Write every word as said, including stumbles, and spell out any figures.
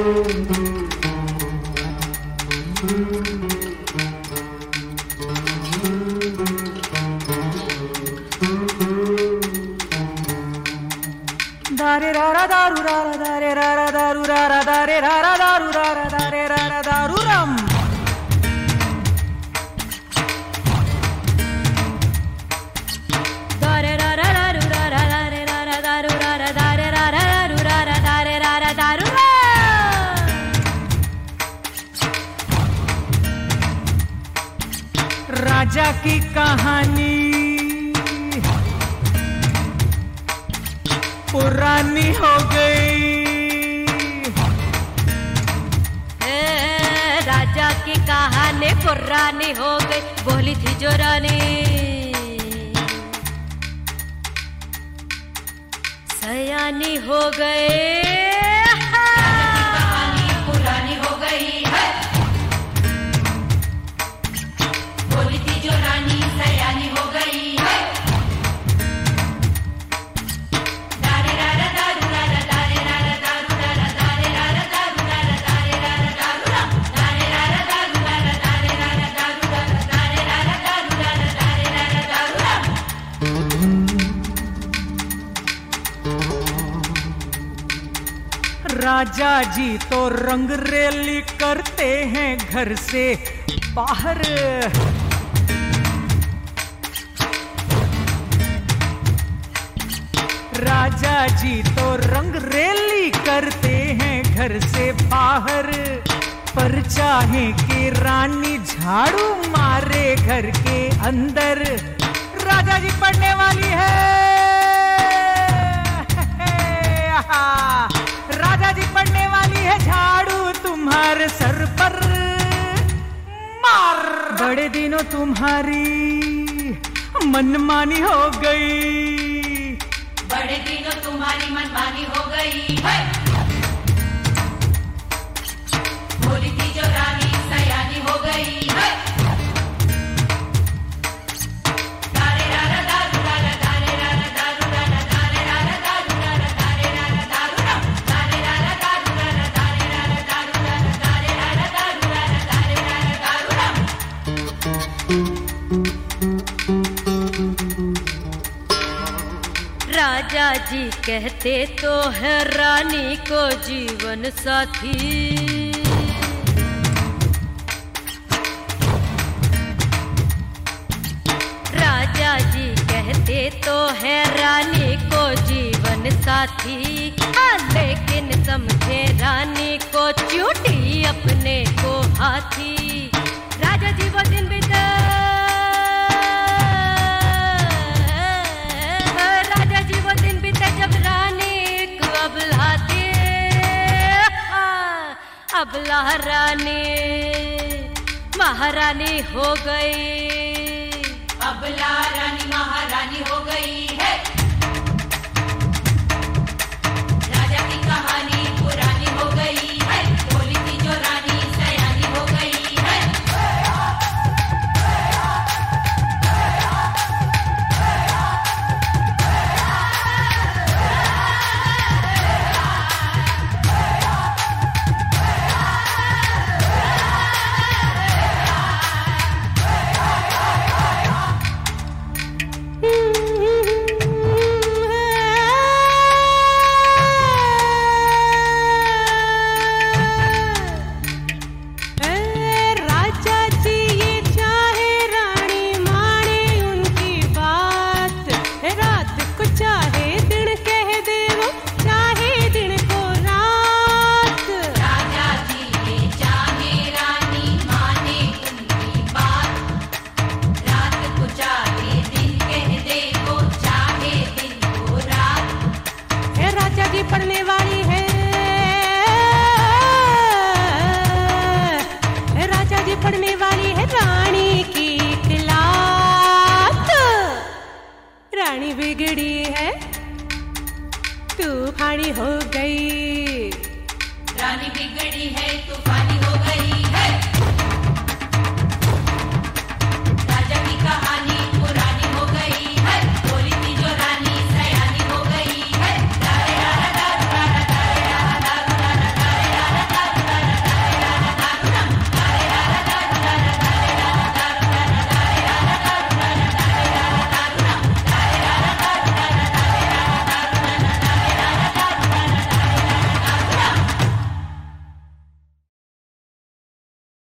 दारे रारा दारू रारा दारे रारा दारू रारा दारे रारा दारू रारा दारे रारा दारू रम। दारे रारा दारू रारा दारे रारा दारू रारा दारे रारा दारू रारा दारे रारा दारू रम। राजा की कहानी पुरानी हो गई। राजा की कहानी पुरानी हो गई, बोली थी जो रानी सयानी हो गए। कहानी पुरानी हो गई है, बोली थी जो रानी सयानी हो गई है। राजा जी तो रंग रैली करते हैं घर से बाहर। राजा जी तो रंग रैली करते हैं घर से बाहर, पर चाहे कि रानी झाड़ू मारे घर के अंदर। राजा जी पढ़ने वाली है, राजा जी पढ़ने वाली है झाड़ू तुम्हारे सर पर मार। बड़े दिनों तुम्हारी मनमानी हो गई, बड़े दिनों तुम्हारी मनमानी हो गई है। बोली थी जो रानी सयानी हो गई है। राजा जी कहते तो है रानी को जीवन साथी। राजा जी कहते तो है रानी को जीवन साथी, हाँ लेकिन समझे रानी को चूटी अपने को हाथी। राजा जी वो दिन बीते, अबला रानी महारानी हो गई। अबला रानी महारानी हो गई।